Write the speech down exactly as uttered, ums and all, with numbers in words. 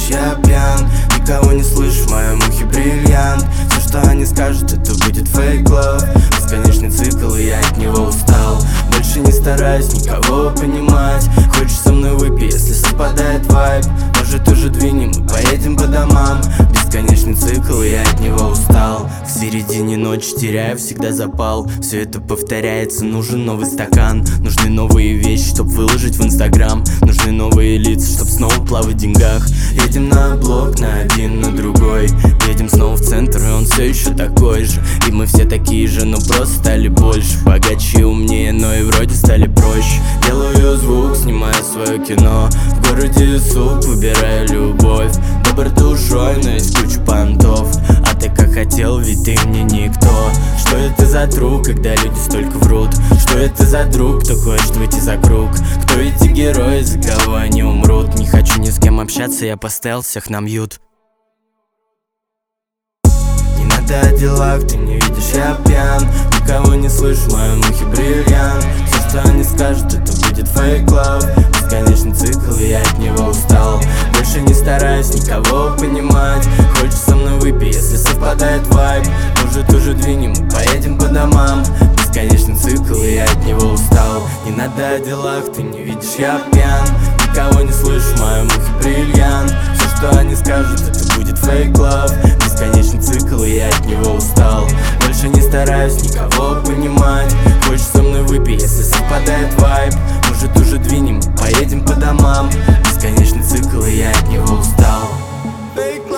я пьян. Никого не слышу, в моем ухе бриллиант. Все, что они скажут, это будет fake love. Бесконечный цикл, и я от него устал. Больше не стараюсь никого понимать. Хочешь со мной выпей, если совпадает вайб. Может уже двинем и поедем по домам. Бесконечный цикл, и я от него устал. В середине ночи теряю всегда запал. Все это повторяется, нужен новый стакан. Нужны новые вещи, чтоб выложить в инстаграм. Нужны новые лица, чтоб снова плавать в деньгах. Едем на блок, на один, на другой. Едем снова в центр, и он все еще такой же. И мы все такие же, но просто стали больше. Богаче и умнее, но и вроде стали проще. Делаю звук, снимаю свое кино. В городе суп, выбираю любовь. Добр душой, но есть куча понтов. А ты как хотел, ведь ты мне никто. Что это за друг, когда люди столько врут? Что это за друг, кто хочет выйти за круг? Кто эти герои, за кого они умрут? Не хочу ни с кем общаться, я поставил всех на мьют. Не надо о делах, ты не видишь, я пьян. Никого не слышу, в моем ухе бриллиант. Все, что они скажут, это будет fake love. Бесконечный цикл, и я от него устал. Больше не стараюсь никого понимать. Хочешь со мной выпей, если совпадает вайб. Может уже двинем и поедем по домам. Бесконечный цикл, и я от него устал. Не надо о делах, ты не видишь, я пьян. Никого не слышу, в моем ухе бриллиант. Все, что они скажут, это будет fake love. Бесконечный цикл, и я от него устал. Больше не стараюсь никого понимать. Хочешь со мной выпей, если совпадает вайб. Может уже двинем и поедем по домам. Бесконечный цикл, и я от него устал. Fake